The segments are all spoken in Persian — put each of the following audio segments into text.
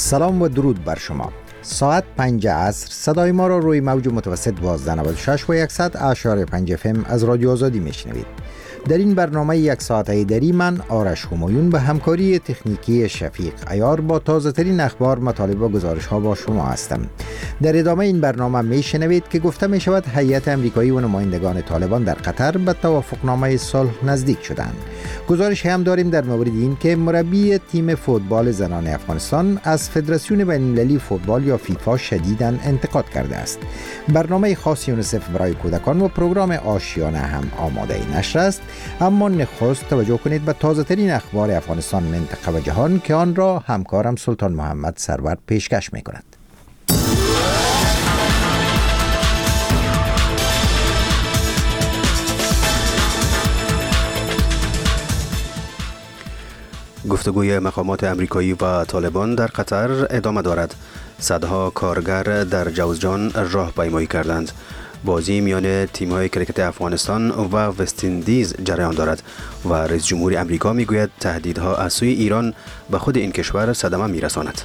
سلام و درود بر شما. ساعت 5 عصر صدای ما را روی موج متوسط 1296 و 100.5 FM از رادیو آزادی میشنوید. در این برنامه یک ساعته دری من آرش همایون به همکاری تکنیکی شفیق عیار با تازه ترین اخبار، مطالب و گزارش ها با شما هستم. در ادامه این برنامه میشنوید که گفته می شود هیئت امریکایی و نمایندگان طالبان در قطر به توافقنامه صلح نزدیک شدند. گزارش هم داریم در مورد این که مربی تیم فوتبال زنان افغانستان از فدراسیون بین‌المللی فوتبال یا فیفا شدیداً انتقاد کرده است. برنامه خاص یونیسف برای کودکان و پروگرام آشیانه هم آماده نشر است. اما نخست توجه کنید به تازه ترین اخبار افغانستان، منطقه و جهان که آن را همکارم سلطان محمد سرور پیشکش می کند. گفتگوی مقامات امریکایی و طالبان در قطر ادامه دارد. صدها کارگر در جوزجان راهپیمایی کردند. بازی میان تیم‌های کرکت افغانستان و وست‌اندیز جریان دارد و رئیس جمهور امریکا میگوید تهدیدها از سوی ایران به خود این کشور صدمه میرساند.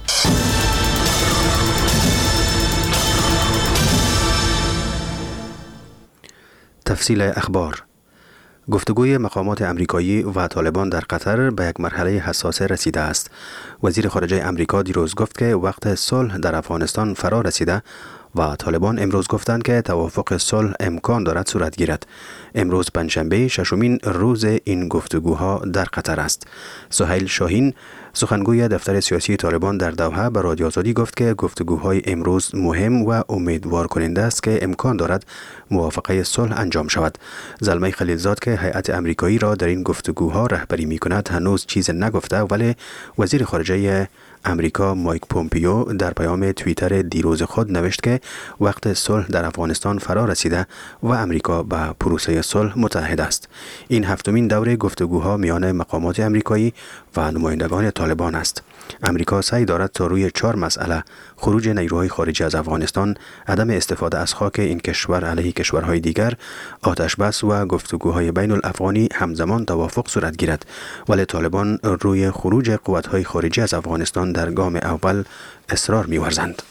تفصیل اخبار. گفتگوی مقامات امریکایی و طالبان در قطر به یک مرحله حساس رسیده است. وزیر خارجه امریکا دیروز گفت که وقت صلح در افغانستان فرا رسیده و طالبان امروز گفتند که توافق صلح امکان دارد صورت گیرد. امروز پنجشنبه ششمین روز این گفتگوها در قطر است. سهیل شاهین سخنگوی دفتر سیاسی طالبان در دوحه به رادیو آزادی گفت که گفتگوهای امروز مهم و امیدوار کننده است که امکان دارد موافقه صلح انجام شود. زلمه خلیلزاد که هیئت امریکایی را در این گفتگوها رهبری می‌کند هنوز چیز نگفته، ولی وزیر خارجه امریکا مایک پومپیو در پیام توییتر دیروز خود نوشت که وقت صلح در افغانستان فرا رسیده و امریکا به پروسه صلح متحد است. این هفتمین دوره گفتگوها میان مقامات امریکایی و نمایندگان طالبان است. امریکا سعی دارد تا روی 4 مسئله: خروج نیروهای خارجی از افغانستان، عدم استفاده از خاک این کشور علیه کشورهای دیگر، آتش بس و گفتگوهای بین الافغانی همزمان توافق صورت گیرد، ولی طالبان روی خروج قوت‌های خارجی از افغانستان در گام اول اصرار می‌ورزند.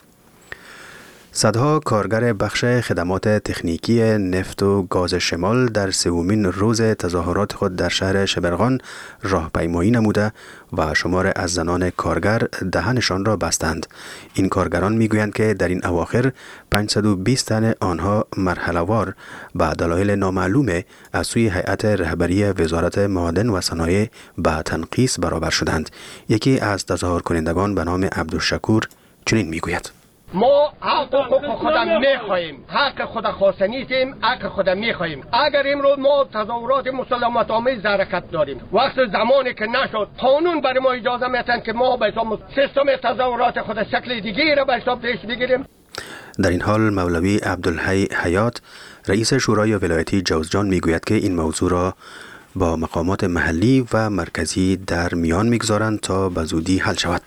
صدها کارگر بخش خدمات تکنیکی نفت و گاز شمال در سومین روز تظاهرات خود در شهر شبرغان راهپیمایی نموده و شمار از زنان کارگر دهنشان را بستند. این کارگران میگویند که در این اواخر 520 تن آنها مرحله‌وار به دلایل نامعلوم از سوی هیئت رهبری وزارت معادن و صنایع به تنقیص برابر شدند. یکی از تظاهر کنندگان به نام عبدالشکور چنین میگوید: ما حق خودم میخواهیم، حق خود خواسته نیستیم، حق خودم میخواهیم. اگر امروز ما تظاهرات مسالمت آمیز حرکت داریم، وقت زمانی که نشد قانون برای ما اجازه میتن که ما به حساب سیستم تظاهرات خود شکل دیگه را به حساب پیش بگیریم. در این حال مولوی عبدالحی حیات رئیس شورای ولایتی جوزجان میگوید که این موضوع را با مقامات محلی و مرکزی در میان میگذارند تا به زودی حل شود.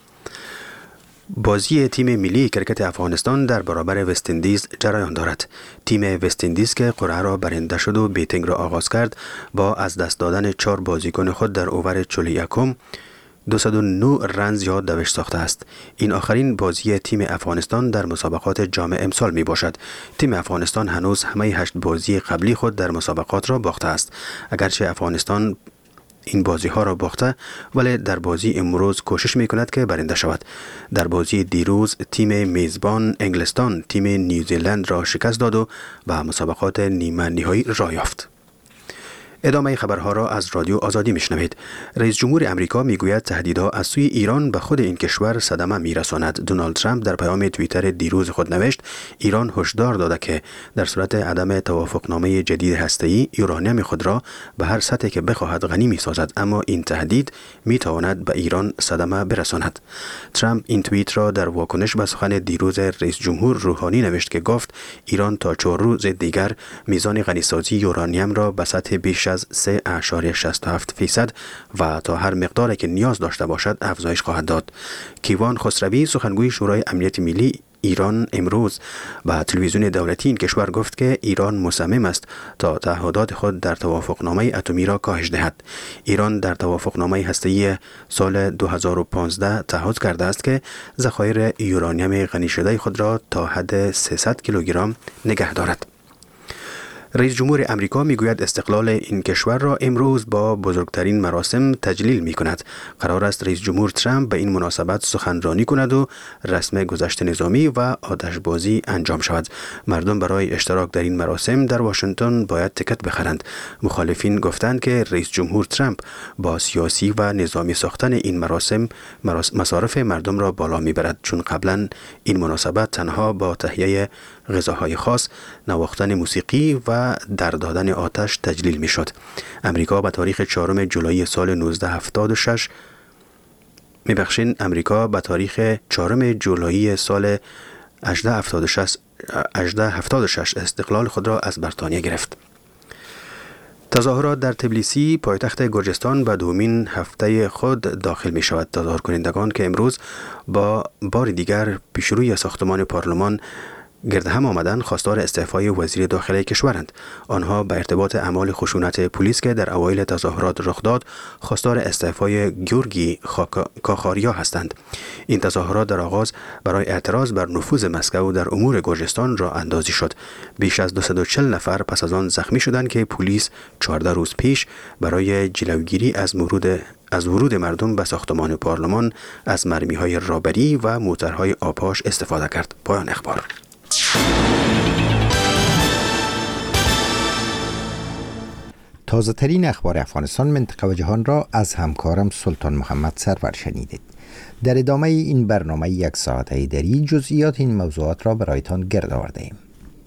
بازی تیم ملی کرکت افغانستان در برابر وست‌اندیز جریان دارد. تیم وست‌اندیز که قرعه را برنده شد و بیتینگ را آغاز کرد با از دست دادن 4 بازیکن خود در اوور 41 209 رن زیاد دوش ساخته است. این آخرین بازی تیم افغانستان در مسابقات جام امسال می باشد. تیم افغانستان هنوز همه 8 بازی قبلی خود در مسابقات را باخته است. اگرچه افغانستان این بازی ها را باخته، ولی در بازی امروز کوشش می کند که برنده شود. در بازی دیروز تیم میزبان انگلستان تیم نیوزیلند را شکست داد و به مسابقات نیمه نهایی راه یافت. ادامه خبرها را از رادیو آزادی میشنوید. رئیس جمهور امریکا میگوید تهدیدها از سوی ایران به خود این کشور صدمه میرساند. دونالد ترامپ در پیام توییتر دیروز خود نوشت ایران هشدار داده که در صورت عدم توافقنامه جدید هسته‌ای یورانیم خود را به هر سطحی که بخواهد غنی میسازد، اما این تهدید میتواند به ایران صدمه برساند. ترامپ این توییت را در واکنش به سخن دیروز رئیس جمهور روحانی نوشت که گفت ایران تا 4 روز دیگر میزان غنیسازی یورانیم را به سطح بیش از 3.67% و تا هر مقداری که نیاز داشته باشد افزایش خواهد داد. کیوان خسروی سخنگوی شورای امنیت ملی ایران امروز به تلویزیون دولتی این کشور گفت که ایران مصمم است تا تعهدات خود در توافقنامه اتمی را کاهش دهد. ایران در توافقنامه هسته‌ای سال 2015 تعهد کرده است که ذخایر یورانیم غنی شده خود را تا حد 300 کیلوگرم نگه دارد. رئیس جمهور امریکا میگوید استقلال این کشور را امروز با بزرگترین مراسم تجلیل می کند. قرار است رئیس جمهور ترامپ به این مناسبت سخنرانی کند و رسم گذشت نظامی و آتشبازی انجام شود. مردم برای اشتراک در این مراسم در واشنگتن باید تکت بخرند. مخالفین گفتند که رئیس جمهور ترامپ با سیاسی و نظامی ساختن این مراسم مصارف مردم را بالا میبرد، چون قبلا این مناسبت تنها با تهیه غذاهای خاص، نواختن موسیقی و در دادن آتش تجلیل می شد. امریکا به تاریخ 4 جولای سال 1976 امریکا به تاریخ 4 جولای سال 1876 استقلال خود را از بریتانیا گرفت. تظاهرات در تبلیسی پایتخت گرجستان به دومین هفته خود داخل می شود. تظاهر کنندگان که امروز با بار دیگر پیش روی ساختمان پارلمان گرد هم آمدن خواستار استعفای وزیر داخلی کشورند. آنها به ارتباط اعمال خشونت پلیس که در اوایل تظاهرات رخ داد خواستار استعفای گیورگی کاخاریا هستند. این تظاهرات در آغاز برای اعتراض بر نفوذ مسکو در امور گرجستان راه اندازی شد. بیش از 240 نفر پس از آن زخمی شدند که پلیس 14 روز پیش برای جلوگیری از ورود مردم به ساختمان پارلمان از مرمی‌های رابری و موترهای آپاش استفاده کرد. پایان اخبار. تازه ترین اخبار افغانستان، منطقه و جهان را از همکارم سلطان محمد سرور شنیدید. در ادامه این برنامه 1 ساعته دری جزئیات این موضوعات را برایتان گرد آورده ایم.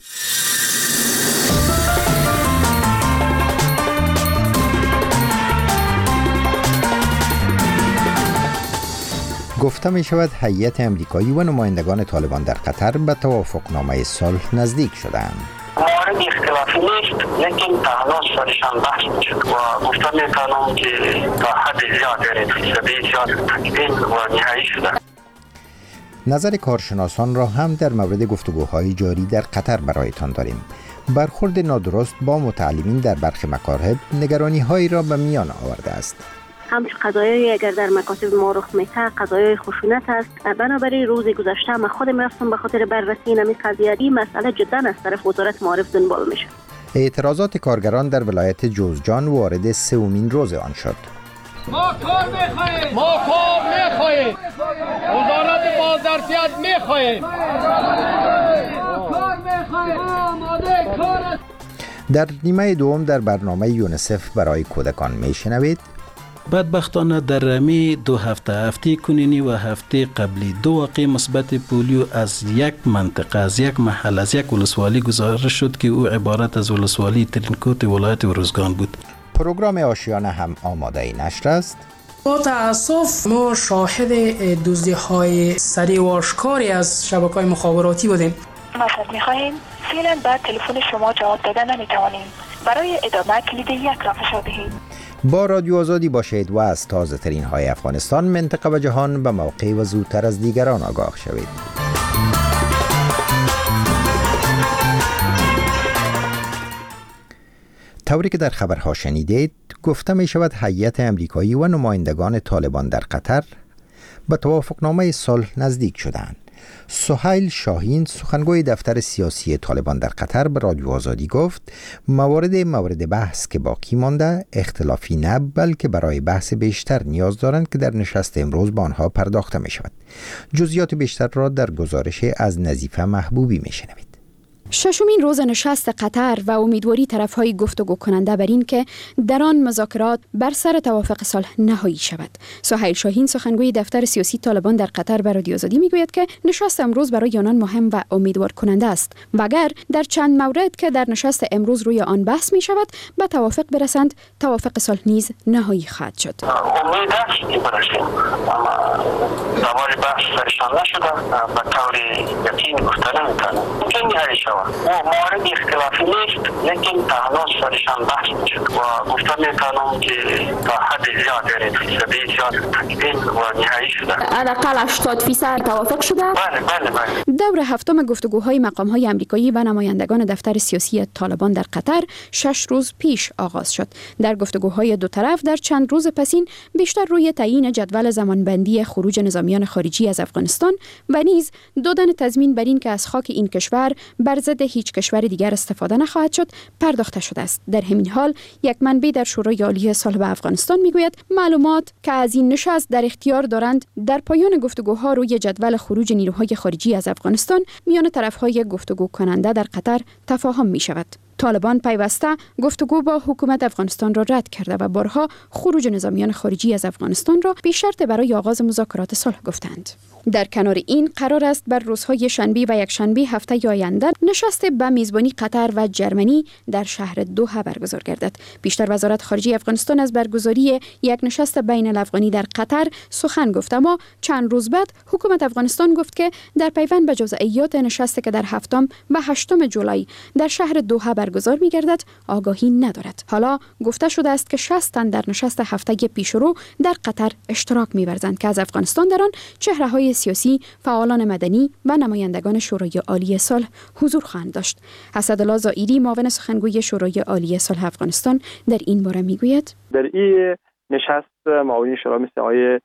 گفته می شود هیئت امریکایی و نمایندگان طالبان در قطر به توافقنامه صلح نزدیک شدند. مورد اختلافی نیست، لیکن تنها سرشان بحث میشد و گفته میتونم که تا حد زیاد فیصدی زیاد تکمیل و نهایی شده. نظر کارشناسان را هم در مورد گفتگوهای جاری در قطر برایتان داریم. برخورد نادرست با متعلمین در برخی مکاتب نگرانی‌هایی را به میان آورده است. همچون قضایایی اگر در مکاتب ما رخ میده قضایای خشونت است. بنابراین روز گذشته من خودم رفتم به خاطر بررسی این قضیه. این مسئله جدا از طرف وزارت معارف دنبال میشه. اعتراضات کارگران در ولایت جوزجان وارد 3مین روز آن شد. ما کار میخواهیم. وزارت بازرسیت میخواهیم. در نیمه دوم در برنامه یونیسف برای کودکان میشنوید. بدبختانه در رمی 2 هفته کنینی و هفته قبلی 2 واقع مثبت پولیو از یک منطقه، از یک محل، از یک ولسوالی گزارش شد که او عبارت از ولسوالی ترینکوت ولایت ارزگان بود. پروگرام آشیانه هم آماده نشر است. با تأسف ما شاهد دزدی‌های سریع و آشکاری از شبکه‌های مخابراتی بودیم. مطلب می‌خواهیم فعلا بعد تلفن شما جواب دادن نمی‌توانیم. برای ادامه کلید 1 را فشار دهید. با رادیو آزادی باشید و از تازه ترین های افغانستان، منطقه و جهان به موقع و زودتر از دیگران آگاه شوید. طوری که در خبرها شنیدید، گفته می شود هیئت امریکایی و نمایندگان طالبان در قطر به توافقنامه صلح نزدیک شدند. سهیل شاهین، سخنگوی دفتر سیاسی طالبان در قطر، به رادیو آزادی گفت مورد بحث که باقی مانده اختلافی نه، بلکه برای بحث بیشتر نیاز دارند که در نشست امروز با آنها پرداخته می شود. جزئیات بیشتر را در گزارش از نظیفه محبوبی می شنوید. 6مین روز نشست قطر و امیدواری طرف‌های گفتگو کننده بر این که در آن مذاکرات بر سر توافق صلح نهایی شود. سهیل شاهین، سخنگوی دفتر سیاسی طالبان در قطر، به رادیو آزادی میگوید که نشست امروز برای آنان مهم و امیدوار کننده است و اگر در چند مورد که در نشست امروز روی آن بحث می شود به توافق برسند، توافق صلح نیز نهایی خواهد شد. امید است که برسیم، اما دوباره بحث سرشان نشده، به طور یقین گفته نمیتونم ممکن نهایی شود. مورد اختلافی نیست، لیکن تنها سرشان بحث میشد و گفته میتونم که تا حد زیاد فیصدی زیاد تکمیل و نهایی شده. حداقل 80% توافق شده. بله. دور هفتم گفتگوهای مقام‌های آمریکایی و نمایندگان دفتر سیاسی طالبان در قطر 6 روز پیش آغاز شد. در گفتگوهای دو طرف در چند روز پسین بیشتر روی تعیین جدول زمانبندی خروج نظامیان خارجی از افغانستان و نیز دادن تضمین بر این که از خاک این کشور بر ضد هیچ کشور دیگر استفاده نخواهد شد پرداخته شده است. در همین حال یک منبع در شورای عالی صلح به افغانستان میگوید معلومات که از این نشست در اختیار دارند در پایان گفتگوها روی جدول خروج نیروهای خارجی از افغانستان میان طرفهای گفتگو کننده در قطر تفاهم می شود. طالبان پیوسته گفتگو با حکومت افغانستان را رد کرده و بارها خروج نظامیان خارجی از افغانستان را بی شرط برای آغاز مذاکرات صلح گفتند. در کنار این قرار است بر روزهای شنبه و یکشنبه هفته آینده نشست به میزبانی قطر و جرمنی در شهر دوحه برگزار گردد. پیشتر وزارت خارجه افغانستان از برگزاری یک نشست بین الافغانی در قطر سخن گفت، اما چند روز بعد حکومت افغانستان گفت که در پیوند به جزئیات نشستی که در 7 و 8 جولای در شهر دوحه برگزار می‌گردد آگاهی ندارد. حالا گفته شده است که 60 تن در نشست هفته پیشرو در قطر اشتراک می‌ورزند که از افغانستان در آن چهره‌های سیاسی، فعالان مدنی و نمایندگان شورای عالی صلح حضور خواهند داشت. اسدالله زائری معاون سخنگوی شورای عالی صلح افغانستان در این باره میگوید: در این نشست معاونین شورا مثل آقای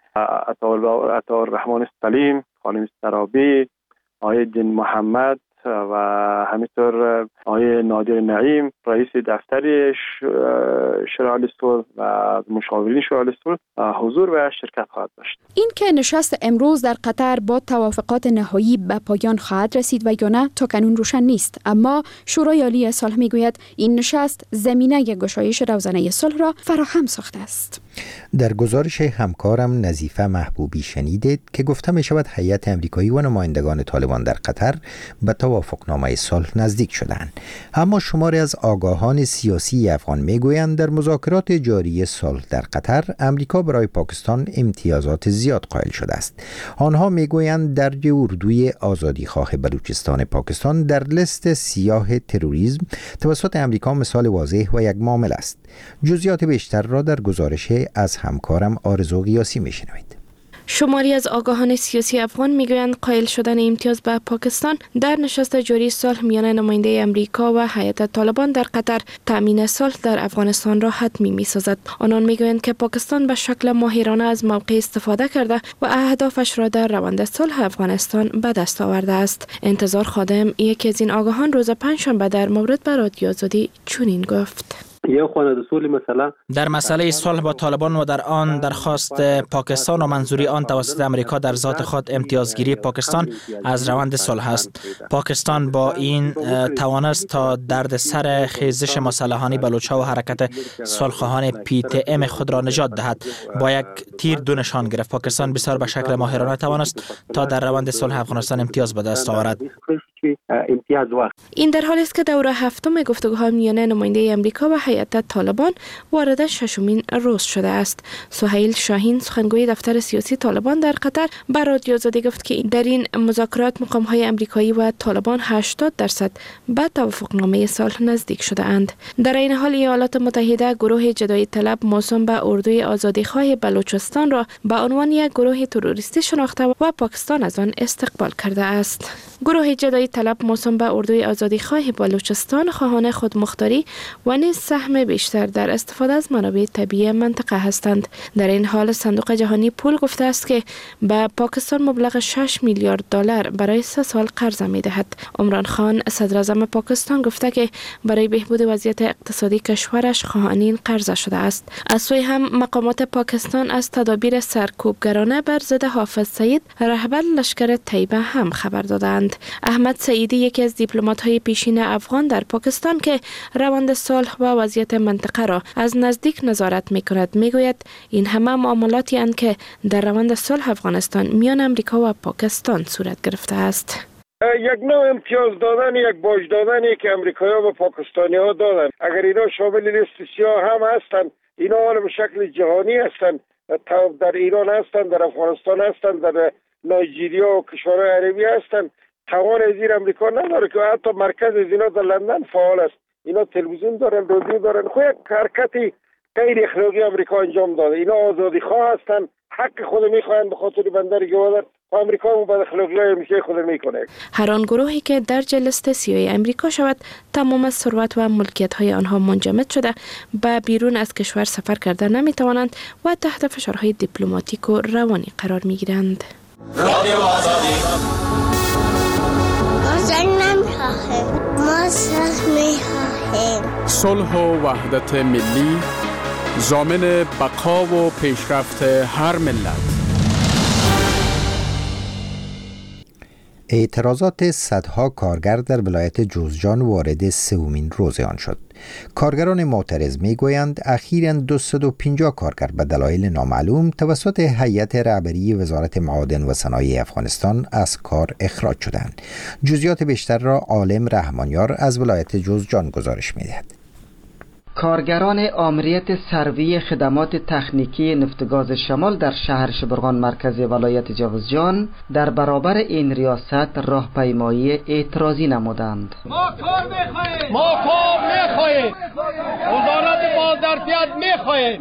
عطاالرحمن سلیم، خانم سرابی، آقای دین محمد و همینطور آقای نادر نعیم رئیس دفتر شورای عالی صلح و مشاورین شورای عالی صلح حضور و شرکت خواهد داشت. این که نشست امروز در قطر با توافقات نهایی به پایان خواهد رسید و یا نه تا کنون روشن نیست، اما شورای عالی صلح میگوید این نشست زمینه گشایش روزانه صلح را فراهم ساخته است. در گزارش همکارم نظیفه محبوبی شنیدید که گفته می شود هیئت امریکایی و نمایندگان طالبان در قطر به توافقنامه صلح نزدیک شدند، اما شماری از آگاهان سیاسی افغان می گویند در مذاکرات جاری صلح در قطر امریکا برای پاکستان امتیازات زیاد قائل شده است. آنها می گویند درج اردوی آزادیخواه بلوچستان پاکستان در لیست سیاه تروریسم توسط امریکا مثال واضح و یک معامله است. جزئیات بیشتر را در گزارش از همکارم آرزو قیاسی میشنوید. شماری از آگاهان سیاسی افغان میگویند قائل شدن امتیاز به پاکستان در نشست جاری صلح میان نماینده امریکا و هیئت طالبان در قطر تامین صلح در افغانستان را حتمی میسازد. آنان میگویند که پاکستان به شکل ماهرانه از موقع استفاده کرده و اهدافش را در روند صلح افغانستان به دست آورده است. انتظار خادم، یکی از این آگاهان، روز پنجشنبه در مورد به رادیو آزادی چنین گفت: در مسئله صلح با طالبان و در آن درخواست پاکستان و منظوری آن توسط امریکا در ذات خود امتیازگیری پاکستان از روند صلح است. پاکستان با این توانست تا درد سر خیزش مسلحانه بلوچ‌ها و حرکت صلح‌خواهان PTM خود را نجات دهد. با یک تیر دو نشان گرفت. پاکستان بسیار به شکل ماهرانه توانست تا در روند صلح افغانستان امتیاز به دست آورد. این در حالی است که دوره هفتم گفتگوها میان نماینده امریکا و هیئت طالبان وارد ششمین روز شده است. سهیل شاهین، سخنگوی دفتر سیاسی طالبان در قطر، به رادیو آزادی گفت که در این مذاکرات مقام‌های امریکایی و طالبان 80% به توافقنامه صلح نزدیک شده اند. در این حال ایالات متحده گروه جدایی طلب موسوم به اردوی آزادیخواه بلوچستان را به عنوان یک گروه تروریستی شناخته و پاکستان از آن استقبال کرده است. گروه جدایی طلب موسوم به اردوی آزادیخواه بلوچستان خواهان خودمختاری و نیز سهم بیشتر در استفاده از منابع طبیعی منطقه هستند. در این حال صندوق جهانی پول گفته است که به پاکستان مبلغ 6 میلیارد دلار برای 3 سال قرضه می‌دهد. عمران خان، صدر اعظم پاکستان، گفته که برای بهبود وضعیت اقتصادی کشورش خواهان این قرضه شده است. از سوی هم مقامات پاکستان از تدابیر سرکوبگرانه بر ضد حافظ سعید، رهبر لشکر طیبه هم خبر دادند. احمد سعیدی، یکی از دیپلمات‌های پیشین افغان در پاکستان که روند صلح و وضعیت منطقه را از نزدیک نظارت می‌کند، میگوید این همه معاملاتی اند که در روند صلح افغانستان میان امریکا و پاکستان صورت گرفته است. یک نوع امتیاز دادن، یک باج دادنی که امریکایی‌ها به پاکستانی‌ها دادن، اگر اینا شامل لیست سیاه هم هستند، اینا به شکل جهانی هستند، در ایران هستند، در افغانستان هستند، در نایجیریا و کشورهای عربی هستند، توان زیر امریکا نداره که حتی مرکز از اینا در لندن فعال است. اینا تلویزیون دارن، رادیو دارن. خو یک حرکتی غیر اخلاقی امریکا انجام داده. اینا آزادی خواه هستن، حق خود میخواین به خاطر بندر گوادر آمریکا هم به اخلاقیات میشه خود میکنه. هر آن گروهی که در لیست سیاهی امریکا شود تمام ثروت و ملکیت های آنها منجمد شده به بیرون از کشور سفر کرده نمیتوانند و تحت فشارهای دیپلماتیک و روانی قرار میگیرند. رادیو آزادی. جنگ نمیخواهیم، ما صلح میخواهیم. صلح و وحدت ملی ضامن بقا و پیشرفت هر ملت. اعتراضات صدها کارگر در ولایت جوزجان وارد سومین روز آن شد. کارگران معترض میگویند اخیراً 250 کارگر به دلایل نامعلوم توسط هیئت رهبری وزارت معادن و صنایع افغانستان از کار اخراج شدند. جزئیات بیشتر را عالم رحمانیار از ولایت جوزجان گزارش می‌دهد. کارگران آمریت سروی خدمات تکنیکی نفتگاز شمال در شهر شبرغان مرکزی ولایت جوزجان در برابر این ریاست راهپیمایی اعتراضی نمودند. ما کار میخواهیم. وزارت بازرسیت میخواهیم.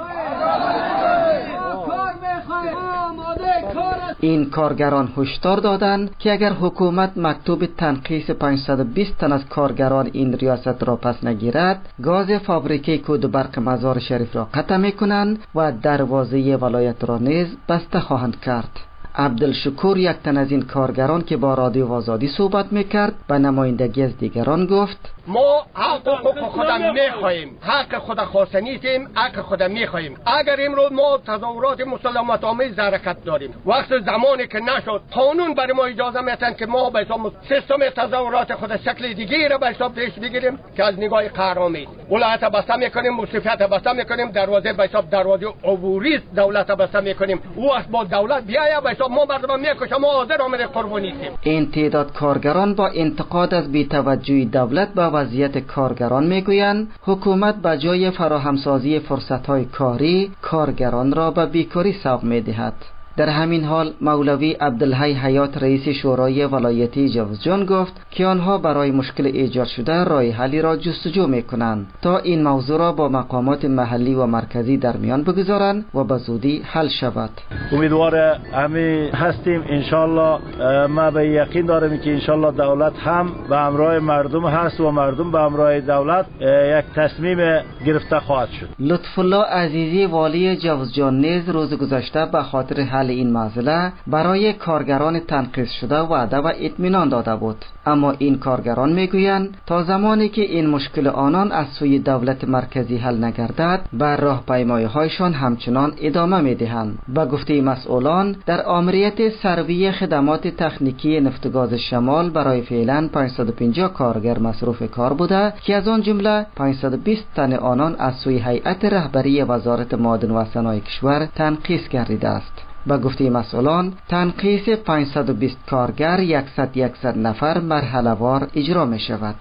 این کارگران هشدار دادند که اگر حکومت مکتوب تنقیص 520 تن از کارگران این ریاست را پس نگیرد، گاز فابریکه کود و برق مزار شریف را قطع میکنند و دروازه ولایت را نیز بسته خواهند کرد. عبدالشکور یک تن از این کارگران که با رادیو آزادی صحبت میکرد به نمایندگی از دیگران گفت ما حق خودم میخواهیم. حق خود خواسته نیستیم، حق خودم میخواهیم. اگر امروز ما تظاهرات مسالمت آمیز حرکت داریم، وقت زمانی که نشد قانون برای ما اجازه میتن که ما به حساب سیستم تظاهرات خود شکل دیگه را به حساب پیش بگیریم که از نگاه قهرامی ولایت بسته میکنیم، مصرفیت بسته میکنیم، دروازه به حساب دروازه عبوری دولت بسته میکنیم. او از با دولت بیاید به حساب ما مردم میکشه، ما حاضر آمده قربانی هستیم. این تعداد کارگران با انتقاد از بی‌توجهی دولت به وضعیت کارگران میگویند حکومت به جای فراهمسازی فرصت‌های کاری کارگران را به بیکاری سوق می‌دهد. در همین حال مولوی عبدالحی حیات رئیس شورای ولایتی جوزجان گفت که آنها برای مشکل ایجاد شده راه حلی را جستجو میکنند تا این موضوع را با مقامات محلی و مرکزی در میان بگذارند و به زودی حل شود. امیدوار همین هستیم انشالله. ما به یقین دارم که انشالله دولت هم به همراه مردم هست و مردم به همراه دولت یک تصمیم گرفته خواهد شد. لطف الله عزیزی والی جوزجان نیز روز گذشته به خاطر حل این مسئله برای کارگران تنقیص شده وعده و اطمینان داده بود، اما این کارگران میگویند تا زمانی که این مشکل آنان از سوی دولت مرکزی حل نگردد بر راهپیمایی‌هایشان همچنان ادامه میدهند. به گفته مسئولان در آمریت سروی خدمات تکنیکی نفتگاز شمال برای فعلا 550 کارگر مصروف کار بوده که از آن جمله 520 تن آنان از سوی هیئت رهبری وزارت معادن و صنایع کشور تنقیص گردیده است. با گفته مسئولان تنقیص 520 کارگر 100 نفر مرحله وار اجرا می شود.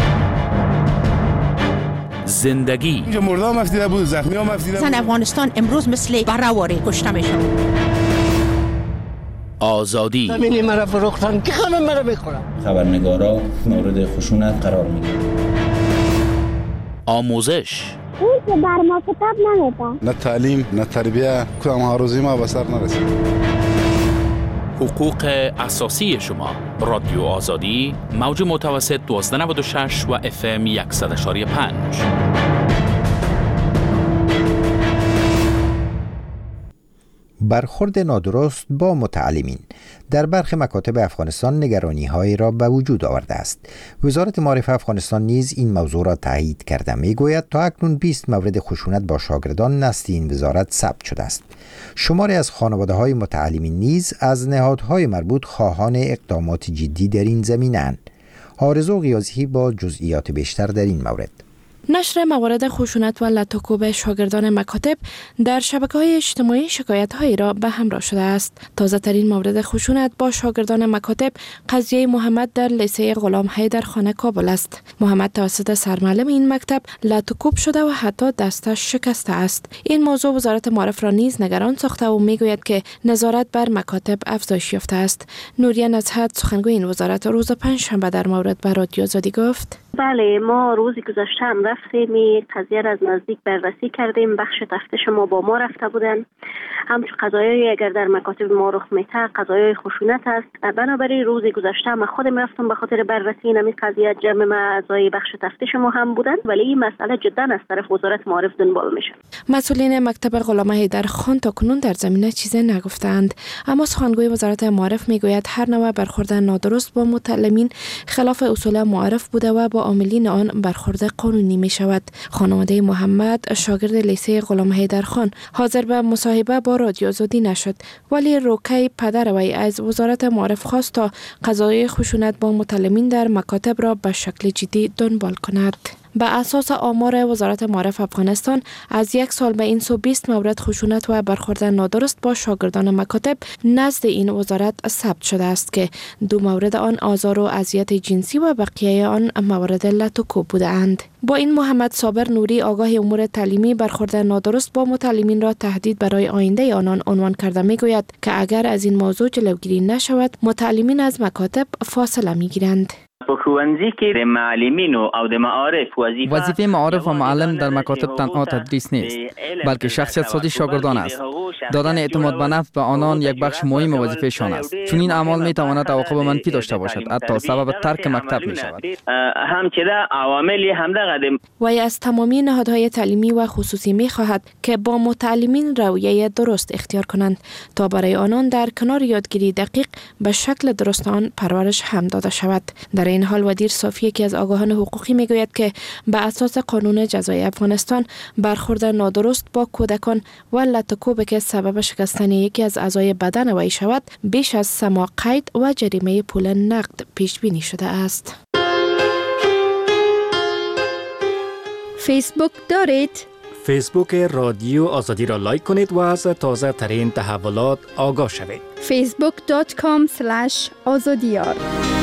زندگی مردم مفتیده بود، زخمی ها مفتیده بود. زن افغانستان امروز مثل برهواری کشته می شود. آزادی زمینی مرا فروختن که همه مرا میخورم. خبرنگارا مورد خشونت قرار میگیرن. آموزش اون که بر ما کتاب نمیده. نه تعلیم نه تربیه کدام هاروزی ما به سر نرسید. حقوق اساسی شما. رادیو آزادی موج متوسط 1296 و FM 100.5. برخورد نادرست با متعلمین در برخی مکاتب افغانستان نگرانی‌هایی را به وجود آورده است. وزارت معارف افغانستان نیز این موضوع را تایید کرده. میگوید تا اکنون 20 مورد خشونت با شاگردان نزد این وزارت ثبت شده است. شماری از خانواده‌های متعلمین نیز از نهادهای مربوط خواهان اقدامات جدی در این زمینه‌اند. آرزو غیاثی با جزئیات بیشتر در این مورد. نشر موارد خشونت و لطاکوب شاگردان مکاتب در شبکه‌های اجتماعی شکایت‌هایی را به همراه شده است. تازه‌ترین مورد خشونت با شاگردان مکاتب قضیه محمد در لیسه غلام حیدر خانه کابل است. محمد توسط سرمعلم این مکتب لطاکوب شده و حتی دستش شکسته است. این موضوع وزارت معارف را نیز نگران ساخته و میگوید که نظارت بر مکاتب افزایش یافته است. نوریه نصحت سخنگوی این وزارت روز پنجشنبه در مورد به رادیو آزادی گفت: بله، ما روز گذشته هم رفتیم این قضیه را از نزدیک بررسی کردیم. بخش تفتیش ما با ما رفته بودن. همچون قضایایی اگر در مکاتب ما رخ میته قضایای خشونت است. بنابراین روز گذشته ما خودم رفتم به خاطر بررسی این قضیه. جمع ما اعضای بخش تفتیش ما هم بودن، ولی این مسئله جدا از طرف وزارت معارف دنبال میشه. مسئولین مکتب غلام حیدرخان تا کنون در زمینه چیزی نگفتند، اما سخنگوی وزارت معارف میگوید هر نوع برخورد نادرست با متعلمین خلاف اصول معارف بوده و با عاملین آن برخورد قانونی می شود. خانواده محمد شاگرد لیسه غلام حیدرخان حاضر به مصاحبه با رادیو آزادی نشد، ولی روکی پدر وی از وزارت معارف خواست تا قضایای خشونت با متعلمین در مکاتب را به شکل جدی دنبال کند. به اساس آمار وزارت معارف افغانستان از یک سال به این سو 20 مورد خشونت و برخورد نادرست با شاگردان مکاتب نزد این وزارت ثبت شده است که 2 مورد آن آزار و اذیت جنسی و بقیه آن مورد لط و کوب بوده اند. با این محمد صابر نوری آگاه امور تعلیمی برخورد نادرست با متعلمین را تهدید برای آینده آنان عنوان کرده میگوید که اگر از این موضوع جلوگیری نشود متعلمین از مکاتب فاصله میگیرند. وظیفه معارف و معلم در مکاتب تنها تدریس نیست، بلکه شخصیت سازی شاگردان است. دادن اعتماد به نفس به آنان یک بخش مهم وظیفه‌شان است. چون این اعمال می تواند عواقب منفی داشته باشد، حتی سبب ترک مکتب می شود. وی از تمامی نهادهای تعلیمی و خصوصی می خواهد که با متعلمین رویه درست اختیار کنند تا برای آنان در کنار یادگیری دقیق به شکل درست آن پرورش هم داده شود. در این حال ودیر صافی که از آگاهان حقوقی میگوید که به اساس قانون جزای افغانستان برخورد نادرست با کودکان و لط و کوب که سبب شکستن یکی از اعضای بدن وی شود بیش از 3 ماه قید و جریمه پول نقد پیش بینی شده است. فیسبوک دارید؟ فیسبوک رادیو آزادی را لایک کنید و از تازه ترین تحولات آگاه شوید. facebook.com/azadiyar.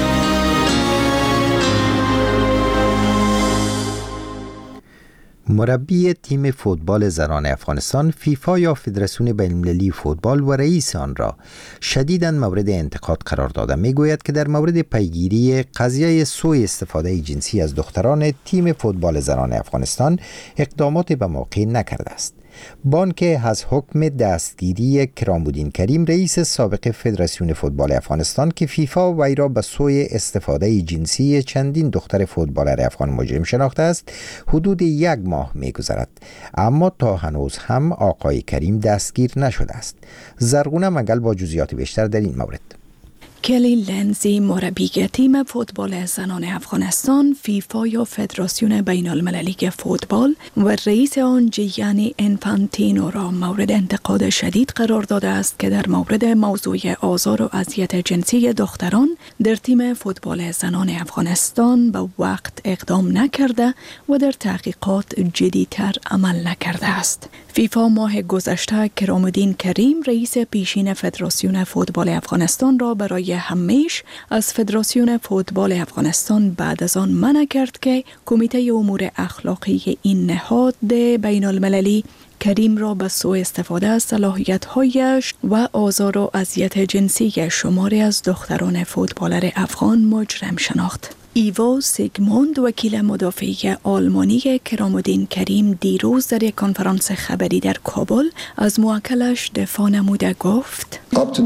مربی تیم فوتبال زنان افغانستان فیفا یا فدراسیون بین‌المللی فوتبال و رئیس آن را شدیداً مورد انتقاد قرار داده میگوید که در مورد پیگیری قضیه سوء استفاده جنسی از دختران تیم فوتبال زنان افغانستان اقدامات به موقع نکرده است. بانک از حکم دستگیری کرام‌الدین کریم رئیس سابق فدراسیون فوتبال افغانستان که فیفا وی را به سوء استفاده جنسی چندین دختر فوتبالر افغان مجرم شناخته است حدود 1 ماه می‌گذرد، اما تا هنوز هم آقای کریم دستگیر نشده است. زرغونه منگل با جزئیات بیشتر در این مورد. کلی لنزی مربی تیم فوتبال زنان افغانستان فیفا یا فدراسیون بین المللی فوتبال و رئیس آن جیانی انفانتینو را مورد انتقاد شدید قرار داده است که در مورد موضوع آزار و اذیت جنسی دختران در تیم فوتبال زنان افغانستان به وقت اقدام نکرده و در تحقیقات جدی‌تر عمل نکرده است. فیفا ماه گذشته کرام‌الدین کریم رئیس پیشین فدراسیون فوتبال افغانستان را برای همیشه از فدراسیون فوتبال افغانستان بعد از آن منع کرد که کمیته امور اخلاقی این نهاد بین المللی کریم را به سوء استفاده از صلاحیت‌هایش و آزار و اذیت جنسی شماری از دختران فوتبالر افغان مجرم شناخت. ایوا سیگموند وکیل مدافعی آلمانی کرام‌الدین کریم دیروز در یک کنفرانس خبری در کابل از موکلش دفاع نموده گفت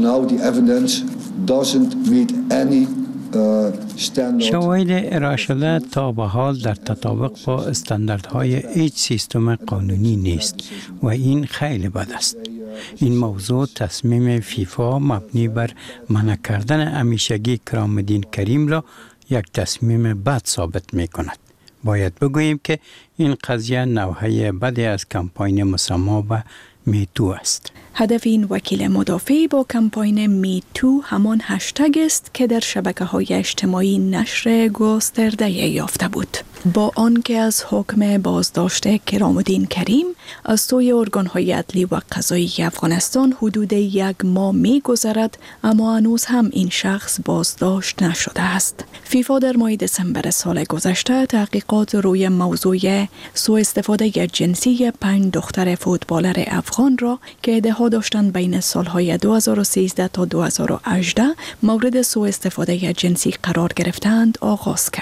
شواهد ارائه شده تا به حال در تطابق با استانداردهای هیچ سیستم قانونی نیست و این خیلی بد است. این موضوع تصمیم فیفا مبنی بر منع کردن همیشگی کرام‌الدین کریم را یک تصمیم بد ثابت می کند. باید بگوییم که این قضیه نوحه بدی از کمپاین مسمى به میتو است. هدف این وکیل مدافع با کمپاین میتو همان هشتگ است که در شبکه‌های اجتماعی نشر گسترده یافته بود. با آنکه از حکم بازداشت کرام‌الدین کریم از سوی ارگان‌های عدلی و قضایی افغانستان حدود 1 ماه می‌گذرد، اما هنوز هم این شخص بازداشت نشده است. فیفا در ماه دسامبر سال گذشته تحقیقات روی موضوع سوء استفاده جنسی 5 دختر فوتبالر افغان را که ادعا داشتند بین سالهای 2013 تا 2018 مورد سوء استفاده جنسی قرار گرفتند آغاز کرد.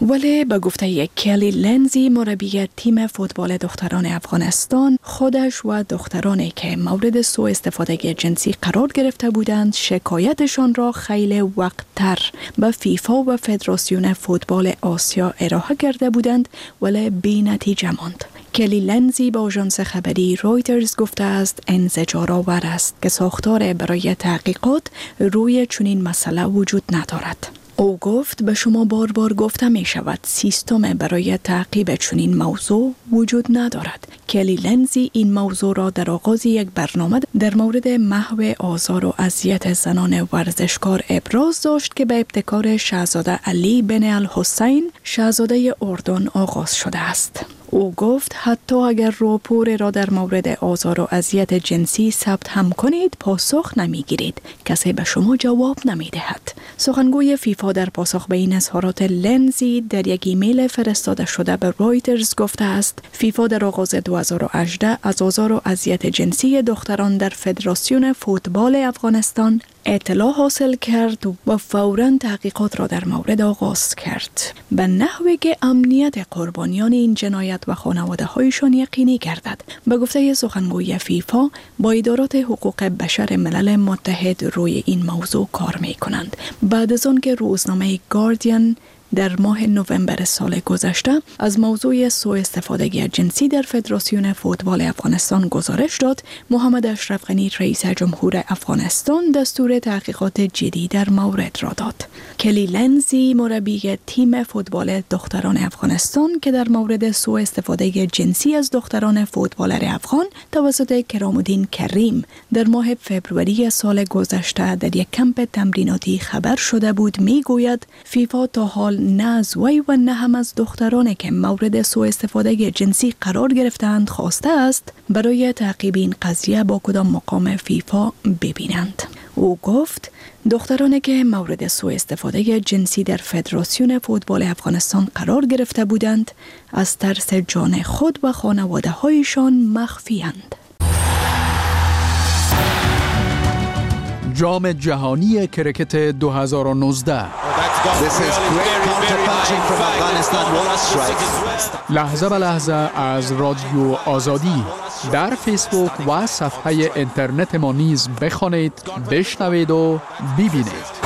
ولی به گفته کلی لنزی مربی تیم فوتبال دختران افغانستان، خودش و دخترانی که مورد سوء استفاده جنسی قرار گرفته بودند شکایتشان را خیلی وقت‌تر به فیفا و فدراسیون فوتبال آسیا ارائه کرده بودند ولی بی نتیجه ماند. کلی لنزی با آژانس خبری رویترز گفته است انزجارآور است که ساختار برای تحقیقات روی چنین مسئله وجود ندارد. او گفت به شما بار گفته می شود سیستم برای تعقیب چنین موضوع وجود ندارد. کلی لنزی این موضوع را در آغاز یک برنامه در مورد محو آزار و اذیت زنان ورزشکار ابراز داشت که به ابتکار شاهزاده علی بن الحسین شاهزاده اردن آغاز شده است. او گفت حتی اگر راپور را در مورد آزار و اذیت جنسی ثبت هم کنید پاسخ نمیگیرید. کسی به شما جواب نمیدهد. سخنگوی فیفا در پاسخ به این اظهارات لنزی در یک ایمیل فرستاده شده به رویترز گفته است فیفا در آغاز 2018 از آزار و اذیت جنسی دختران در فدراسیون فوتبال افغانستان اطلاع حاصل کرد و فوراً تحقیقات را در مورد آغاز کرد به نحوی که امنیت قربانیان این جنایت و خانواده هایشان یقینی گردد. به گفته سخنگوی فیفا با ادارات حقوق بشر ملل متحد روی این موضوع کار می کنند. بعد از آن که روزنامه گاردین در ماه نوامبر سال گذشته از موضوع سوء استفاده جنسی در فدراسیون فوتبال افغانستان گزارش داد، محمد اشرف غنی رئیس جمهور افغانستان دستور تحقیقات جدی در مورد را داد. کلی لنزی مربی تیم فوتبال دختران افغانستان که در مورد سوء استفاده جنسی از دختران فوتبالر افغان توسط کرام‌الدین کریم در ماه فوریه سال گذشته در یک کمپ تمریناتی خبر شده بود میگوید فیفا تا حال نه از وی و نه هم از دخترانی که مورد سوء استفاده جنسی قرار گرفتند خواسته است برای تعقیب این قضیه با کدام مقام فیفا ببینند. او گفت دخترانی که مورد سوء استفاده جنسی در فدراسیون فوتبال افغانستان قرار گرفته بودند از ترس جان خود و خانواده هایشان مخفی‌اند. جام جهانی کرکت 2019 لحظه به لحظه از رادیو آزادی در فیسبوک و صفحه اینترنت ما نیز بخوانید، بشنوید و ببینید.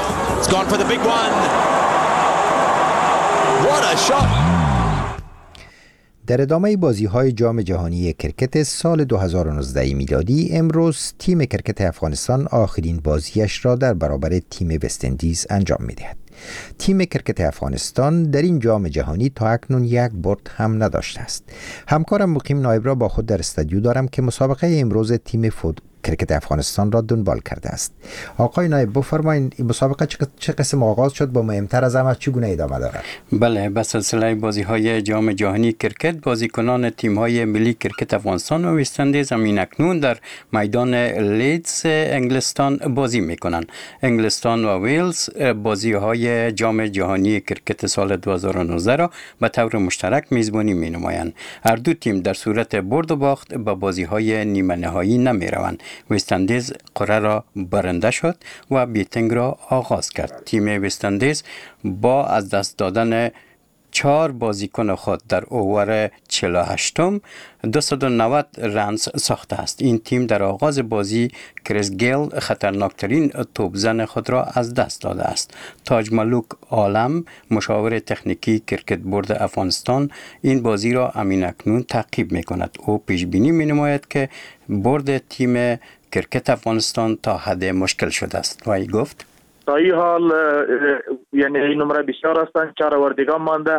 در ادامه بازی‌های جام جهانی کرکت سال 2019 میلادی امروز تیم کرکت افغانستان آخرین بازیش را در برابر تیم وست‌اندیز انجام می‌دهد. تیم کرکت افغانستان در این جام جهانی تا اکنون یک برد هم نداشته است. همکارم مقیم نایب را با خود در استودیو دارم که مسابقه امروز تیم کرکت افغانستان را دنبال کرده است. آقای نایب بفرمایید این مسابقه چه قسم آغاز شد، با مهمتر از همه چگونه ادامه دارد؟ بله، به سلسله بازی‌های جام جهانی کرکت بازیکنان تیم‌های ملی کرکت افغانستان و وست‌اندیز اکنون در میدان لیدز انگلستان بازی می‌کنند. انگلستان و ویلز بازی‌های جام جهانی کرکت سال 2019 را به طور مشترک میزبانی می‌نمایند. هر دو تیم در صورت برد و باخت به بازی‌های نیمه نهایی نمی‌روند. وست‌اندیز قرعه را برنده شد و بیتینگ را آغاز کرد. تیم وست‌اندیز با از دست دادن 4 بازیکن خود در اوور 48م 290 رنز ساخته است. این تیم در آغاز بازی کریس گیل خطرناکترین توپزن خود را از دست داده است. تاج ملوک عالم مشاور تکنیکی کرکت بورد افغانستان این بازی را اکنون تعقیب می کند. او پیش بینی می نماید که برد تیم کرکت افغانستان تا حد مشکل شده است. و ای گفت تا این حال یعنی این نمره بسیار هستند، 4 وردگان مانده،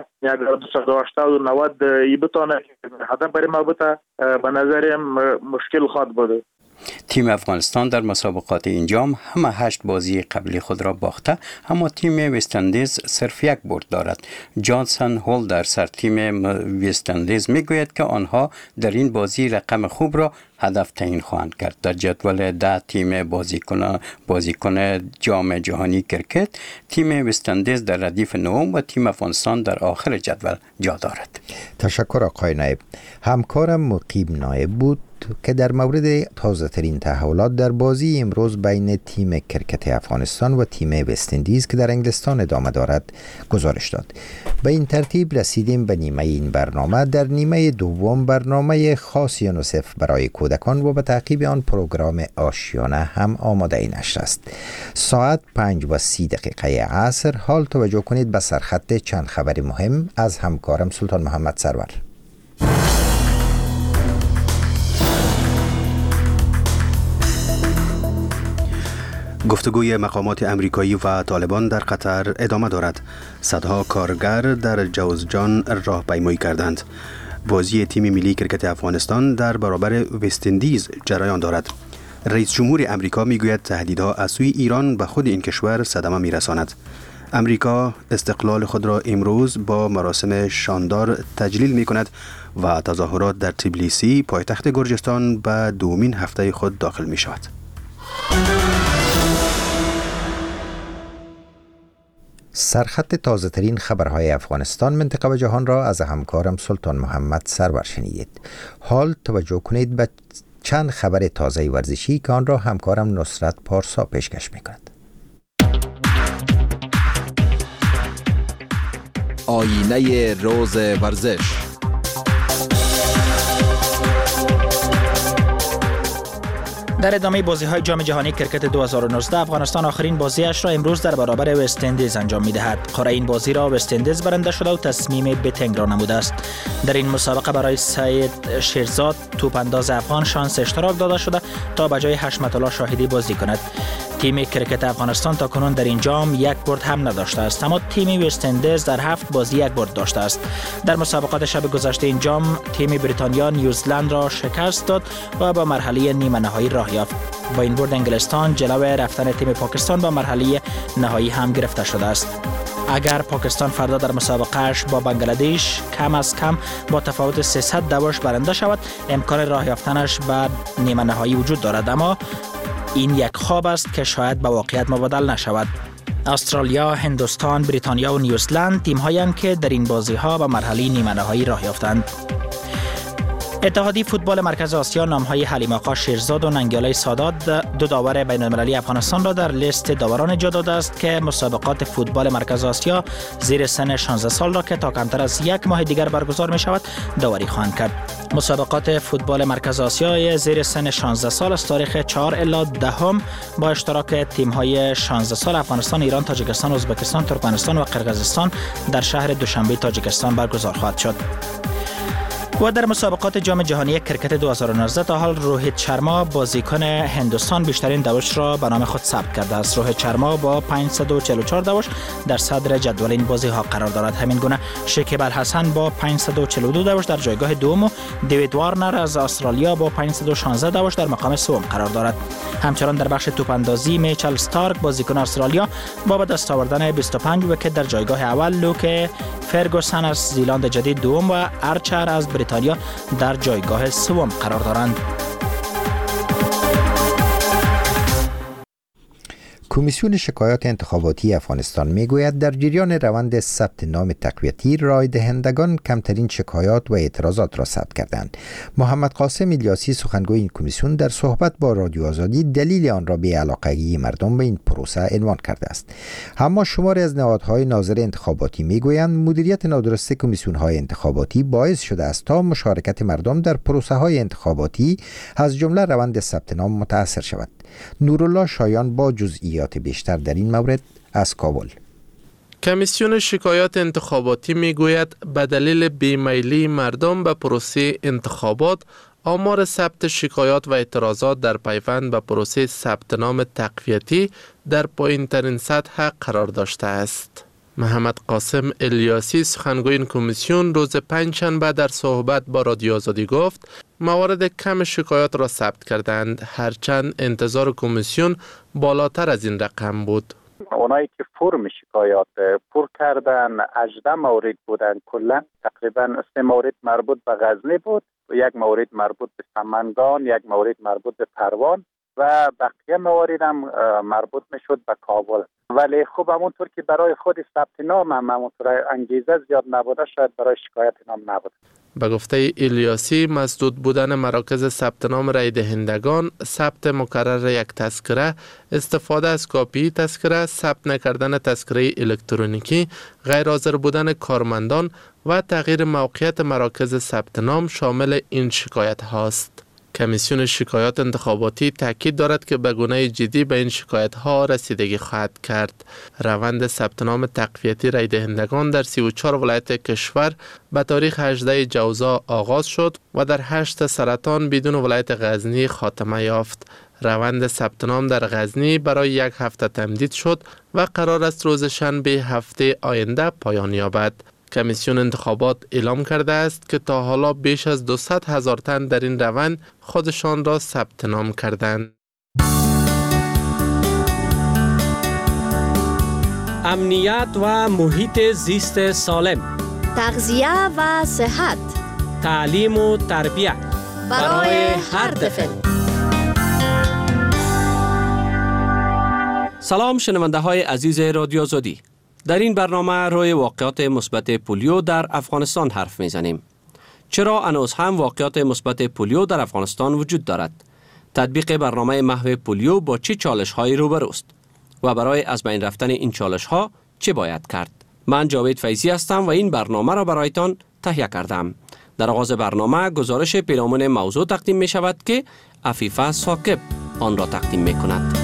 290 ای بتانه هدف برای ما بوده، به نظرم مشکل خواهد بوده. تیم افغانستان در مسابقات این جام همه 8 بازی قبلی خود را باخته، اما تیم وست‌اندیز صرف 1 برد دارد. جانسن هول در سر تیم وست‌اندیز میگوید که آنها در این بازی رقم خوب را هدف تعیین خواهند کرد. در جدول 10 تیم بازیکن جام جهانی کرکت تیم وست‌اندیز در ردیف نهم و تیم افغانستان در آخر جدول جا دارد. تشکر آقای نایب. همکارم مقیم نایب بود که در مورد تازه ترین تحولات در بازی امروز بین تیم کرکت افغانستان و تیم وست اندیز که در انگلستان ادامه دارد گزارش داد. به این ترتیب رسیدیم به نیمه این برنامه. در نیمه دوم برنامه خاص یونیسف برای کودکان و به تعقیب آن پروگرام آشیانه هم آماده نشر است. ساعت 5:30 عصر حال توجه کنید به سرخط چند خبر مهم از همکارم سلطان محمد سرور. گفتگوی مقامات امریکایی و طالبان در قطر ادامه دارد. صدها کارگر در جوزجان راهپیمایی کردند. بازی تیم ملی کرکت افغانستان در برابر وست اندیز جریان دارد. رئیس جمهور امریکا میگوید تهدیدها از سوی ایران به خود این کشور صدمه میرساند. امریکا استقلال خود را امروز با مراسم شاندار تجلیل می کند و تظاهرات در تبلیسی پایتخت گرجستان به دومین هفته خود داخل می شود. سرخط تازه ترین خبرهای افغانستان، منطقه و جهان را از همکارم سلطان محمد سرور شنیدید. حال توجه کنید به چند خبر تازه ورزشی که آن را همکارم نصرت پارسا پیشکش می کند. آینه روز ورزش. در ادامه بازی‌های جام جهانی کرکت 2019 افغانستان آخرین بازیش را امروز در برابر وست اندیز انجام می‌دهد. قرعه این بازی را وست اندیز برنده شده و تصمیم بتنگ را نموده است. در این مسابقه برای سید شیرزاد توپانداز افغان شانس اشتراک داده شده تا به جای حشمت الله شاهدی بازی کند. تیم کرکت افغانستان تاکنون در این جام یک برد هم نداشته است، اما تیم وست اندیز در 7 بازی یک برد داشته است. در مسابقات شب گذشته این جام تیم بریتانیا نیوزلند را شکست داد و به مرحله نیمه نهایی راه یافت. با این برد انگلستان جلو رفتن تیم پاکستان به مرحله نهایی هم گرفته شده است. اگر پاکستان فردا در مسابقهش با بنگلادش کم از کم با تفاوت 300 دواش برنده شود، امکان راه یافتنش به نیمه نهایی وجود دارد، اما این یک خواب است که شاید به واقعیت مبدل نشود. استرالیا، هندوستان، بریتانیا و نیوزلند تیم‌هایی هستند که در این بازی‌ها به مرحله نیمه نهایی راه یافتند. اتحادیه فوتبال مرکز آسیا نام‌های حلیم آقا شیرزاد و ننگیاله سادات دو داور بین‌المللی افغانستان را در لیست داوران جا داده است که مسابقات فوتبال مرکز آسیا زیر سن 16 سال را که تا کمتر از یک ماه دیگر برگزار می‌شود داوری خواهند کرد. مسابقات فوتبال مرکز آسیا زیر سن 16 سال از تاریخ 4 الی 10 با اشتراک تیم‌های 16 سال افغانستان، ایران، تاجیکستان، ازبکستان، ترکمنستان و قرقیزستان در شهر دوشنبه تاجیکستان برگزار خواهد شد. و در مسابقات جام جهانی کرکت 2019 تا حال روهیت شرما بازیکن هندوستان بیشترین دوش را به نام خود ثبت کرده است. روهیت شرما با 544 دوش در صدر جدول این بازی ها قرار دارد. همین گونه شکیب الحسن با 542 دوش در جایگاه دوم و دیوید وارنر از استرالیا با 516 دوش در مقام سوم قرار دارد. همچنان در بخش توپاندازی میچل ستارک بازیکن استرالیا با به دست آوردن 25 ویکت در جایگاه اول، لوک فرگوسن از زیلند جدید دوم و ارچر از بریتانیا در جایگاه سوم قرار دارند. کمیسیون شکایات انتخاباتی افغانستان میگوید در جریان روند ثبت نام تقویتی رای دهندگان کمترین شکایات و اعتراضات را ثبت کردند. محمد قاسم الیاسی سخنگوی این کمیسیون در صحبت با رادیو آزادی دلیل آن را بی‌علاقگی مردم به این پروسه عنوان کرده است. اما شماری از نهادهای ناظر انتخاباتی میگویند مدیریت نادرست کمیسیون‌های انتخاباتی باعث شده است تا مشارکت مردم در پروسه‌های انتخاباتی از جمله روند ثبت نام متأثر شود. نورالله شایان با جزئیات بیشتر در این مورد از کابل. کمیسیون شکایات انتخاباتی میگوید به دلیل بیمیلی مردم به پروسه انتخابات آمار ثبت شکایات و اعتراضات در پیوند به پروسه ثبت نام تقویتی در پایین‌ترین سطح قرار داشته است. محمد قاسم الیاسی سخنگوی این کمیسیون روز پنجشنبه در صحبت با رادیو آزادی گفت موارد کم شکایات را ثبت کردند، هرچند انتظار کمیسیون بالاتر از این رقم بود. اونایی که فرم شکایات پر کردن 18 مورد بودن، کلا تقریبا 3 مورد مربوط به غزنی بود و 1 مورد مربوط به سمنگان، 1 مورد مربوط به پروان و بقیه موارد هم مربوط میشد به کابل. ولی خب همونطور که برای خود ثبت نام هم همونطور انگیزه زیاد نبوده، شاید برای شکایت نام نبود. به گفته الیاسی، مسدود بودن مراکز ثبت نام رای دهندگان، ثبت مکرر یک تذکره، استفاده از کاپی تذکره، ثبت نکردن تذکره الکترونیکی، غیر حاضر بودن کارمندان و تغییر موقعیت مراکز ثبت نام شامل این شکایت هاست. کمیسیون شکایات انتخاباتی تاکید دارد که به گونه جدی به این شکایت ها رسیدگی خواهد کرد. روند ثبت نام تقویتی رای دهندگان در 34 ولایت کشور به تاریخ 18 جوزا آغاز شد و در 8 سرطان بدون ولایت غزنی خاتمه یافت. روند ثبت نام در غزنی برای 1 هفته تمدید شد و قرار است روز شنبه هفته آینده پایان یابد. کمیسیون انتخابات اعلام کرده است که تا حالا بیش از 200,000 تن در این روند خودشان را ثبت نام کردند. امنیت و محیط زیست سالم، تغذیه و صحت، تعلیم و تربیت برای هر طفل. سلام شنونده های عزیز رادیو آزادی. در این برنامه روی واقعات مثبت پولیو در افغانستان حرف میزنیم. چرا هنوز هم واقعات مثبت پولیو در افغانستان وجود دارد؟ تطبیق برنامه محو پولیو با چه چالش‌هایی روبروست؟ و برای از بین رفتن این چالش‌ها چه باید کرد؟ من جاوید فیضی هستم و این برنامه را برایتان تهیه کردم. در آغاز برنامه گزارش پیرامون موضوع تقدیم می شود که عفیفه ثاقب آن را تقدیم می کند.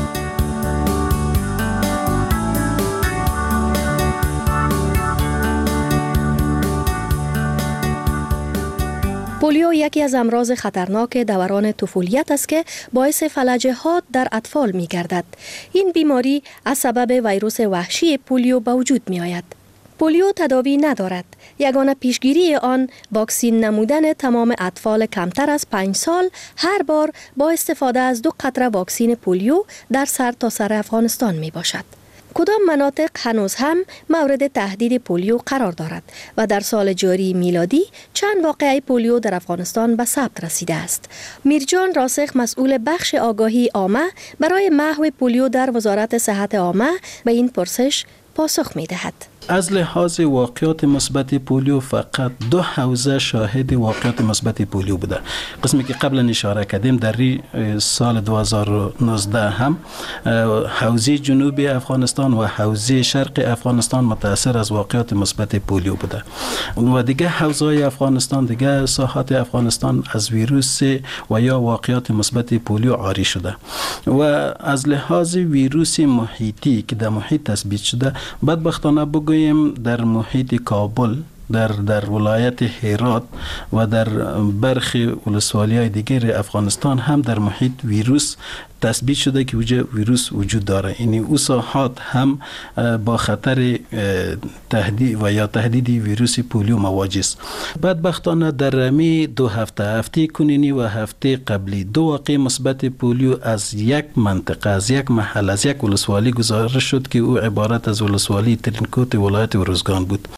پولیو یکی از امراض خطرناک دوران طفولیت است که باعث فلج حاد در اطفال می گردد. این بیماری از سبب ویروس وحشی پولیو به وجود می آید. پولیو تداوی ندارد. یگانه پیشگیری آن واکسین نمودن تمام اطفال کمتر از 5 سال هر بار با استفاده از 2 قطره واکسین پولیو در سرتاسر افغانستان می باشد. کدام مناطق هنوز هم مورد تهدید پولیو قرار دارد و در سال جاری میلادی چند واقعه پولیو در افغانستان به ثبت رسیده است؟ میرجان راسخ، مسئول بخش آگاهی عامه برای محو پولیو در وزارت صحت عامه، به این پرسش پاسخ می دهد. از لحاظ واقعات مثبت پولیو فقط 2 حوزه شاهد واقعات مثبت پولیو بوده. قسمی که قبلا اشاره کردیم در سال 2019 هم حوزه جنوب افغانستان و حوزه شرق افغانستان متاثر از واقعات مثبت پولیو بوده و دیگه حوزه افغانستان، دیگه ساحات افغانستان از ویروس و یا واقعات مثبت پولیو عاری شده. و از لحاظ ویروس محیطی که در محیط تثبیت شده، بدبختانه در محیط کابل، در ولایت هرات و در برخی ولسوالی‌های دیگر افغانستان هم در محیط ویروس تثبیت شده که ویروس وجود داره. یعنی او ساحات هم با خطر تهدید و یا تهدید ویروس پولیو مواجه است. بدبختانه در می 2 هفته کنونی و هفته قبلی 2 واقعه مثبت پولیو از یک منطقه، از یک محل، از یک ولسوالی گزارش شد که او عبارت از ولسوالی ترینکوت ولایت ارزگان بود.